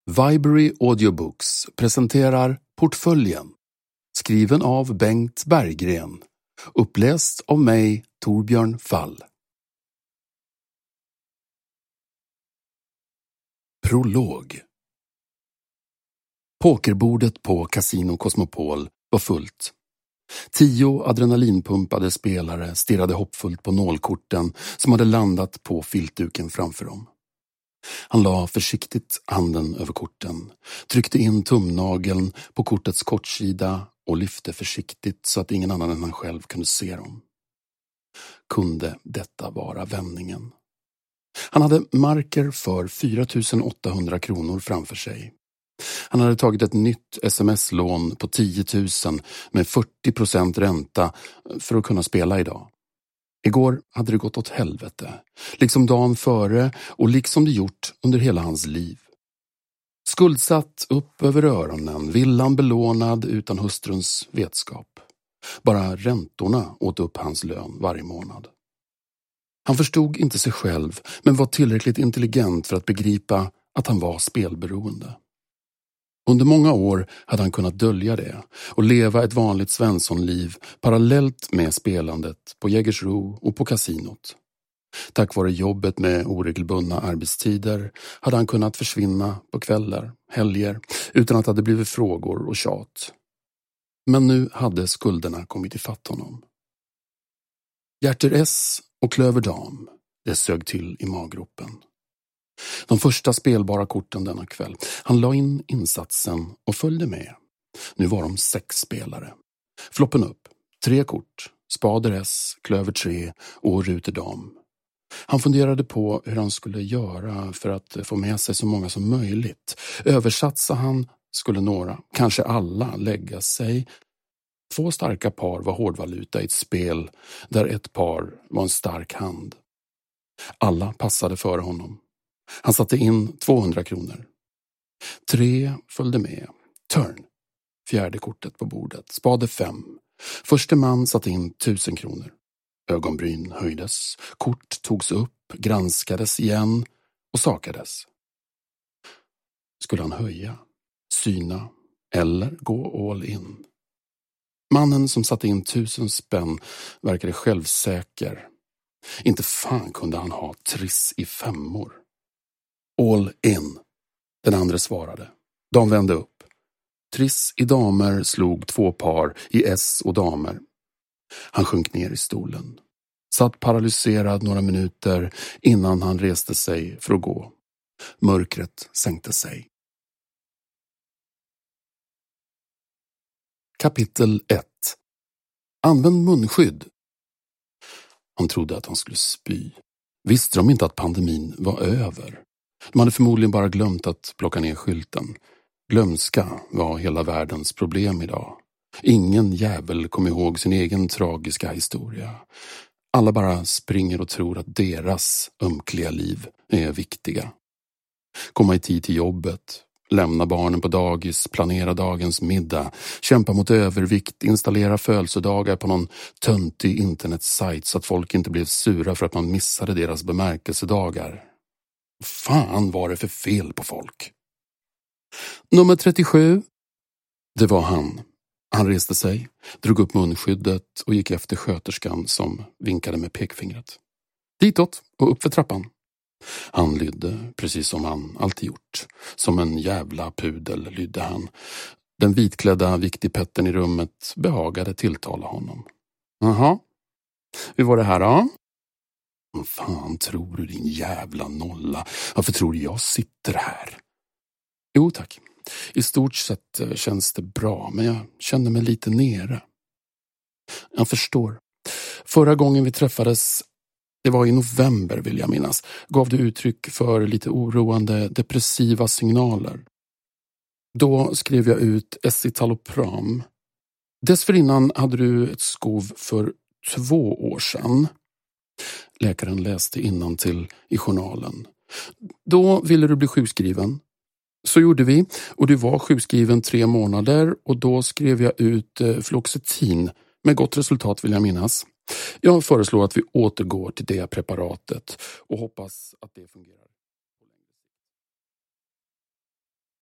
Viberry Audiobooks presenterar Portföljen, skriven av Bengt Berggren, uppläst av mig, Torbjörn Fall. Prolog. Pokerbordet på Casino Cosmopol var fullt. 10 adrenalinpumpade spelare stirrade hoppfullt på nålkorten som hade landat på filtduken framför dem. Han la försiktigt handen över korten, tryckte in tumnageln på kortets kortsida och lyfte försiktigt så att ingen annan än han själv kunde se dem. Kunde detta vara vändningen? Han hade marker för 4 800 kronor framför sig. Han hade tagit ett nytt sms-lån på 10 000 med 40% ränta för att kunna spela idag. Igår hade det gått åt helvete, liksom dagen före och liksom det gjort under hela hans liv. Skuldsatt upp över öronen, villan belånad utan hustruns vetskap. Bara räntorna åt upp hans lön varje månad. Han förstod inte sig själv, men var tillräckligt intelligent för att begripa att han var spelberoende. Under många år hade han kunnat dölja det och leva ett vanligt Svenssonliv parallellt med spelandet på Jägersro och på kasinot. Tack vare jobbet med oregelbundna arbetstider hade han kunnat försvinna på kvällar, helger, utan att det hade blivit frågor och tjat. Men nu hade skulderna kommit ifatt honom. Hjärter S och Klöver Dam, det sög till i maggropen. De första spelbara korten denna kväll. Han la in insatsen och följde med. Nu var de 6 spelare. Floppen upp, 3 kort, spader S, klöver 3 och ruter dam. Han funderade på hur han skulle göra för att få med sig så många som möjligt. Översatsa han skulle några, kanske alla, lägga sig. 2 starka par var hårdvaluta i ett spel där ett par var en stark hand. Alla passade före honom. Han satte in 200 kronor. 3 följde med. Turn. 4:e kortet på bordet. Spade 5. Förste man satte in 1000 kronor. Ögonbryn höjdes. Kort togs upp, granskades igen och sakades. Skulle han höja, syna eller gå all in? Mannen som satte in 1000 spänn verkade självsäker. Inte fan kunde han ha triss i 5:or. All in. Den andra svarade. De vände upp. Triss i damer slog 2 par i S och damer. Han sjönk ner i stolen. Satt paralyserad några minuter innan han reste sig för att gå. Mörkret sänkte sig. Kapitel 1. Använd munskydd. Han trodde att han skulle spy. Visste de inte att pandemin var över? De hade förmodligen bara glömt att plocka ner skylten. Glömska var hela världens problem idag. Ingen jävel kom ihåg sin egen tragiska historia. Alla bara springer och tror att deras ömkliga liv är viktiga. Komma i tid till jobbet, lämna barnen på dagis, planera dagens middag, kämpa mot övervikt, installera födelsedagar på någon töntig internetsajt så att folk inte blev sura för att man missade deras bemärkelsedagar. Fan var det för fel på folk? Nummer 37. Det var han. Han reste sig, drog upp munskyddet och gick efter sköterskan som vinkade med pekfingret. Ditåt och upp för trappan. Han lydde, precis som han alltid gjort. Som en jävla pudel lydde han. Den vitklädda viktigpetten i rummet behagade tilltala honom. Jaha, hur var det här då? Vad fan tror du, din jävla nolla? Varför tror du jag sitter här? Jo tack, i stort sett känns det bra, men jag känner mig lite nere. Jag förstår. Förra gången vi träffades, det var i november vill jag minnas, gav du uttryck för lite oroande depressiva signaler. Då skrev jag ut escitalopram. Dessförinnan hade du ett skov för 2 år sedan. Läkaren läste innantill i journalen. Då ville du bli sjukskriven. Så gjorde vi och du var sjukskriven 3 månader och då skrev jag ut fluoxetin med gott resultat vill jag minnas. Jag föreslår att vi återgår till det preparatet och hoppas att det fungerar.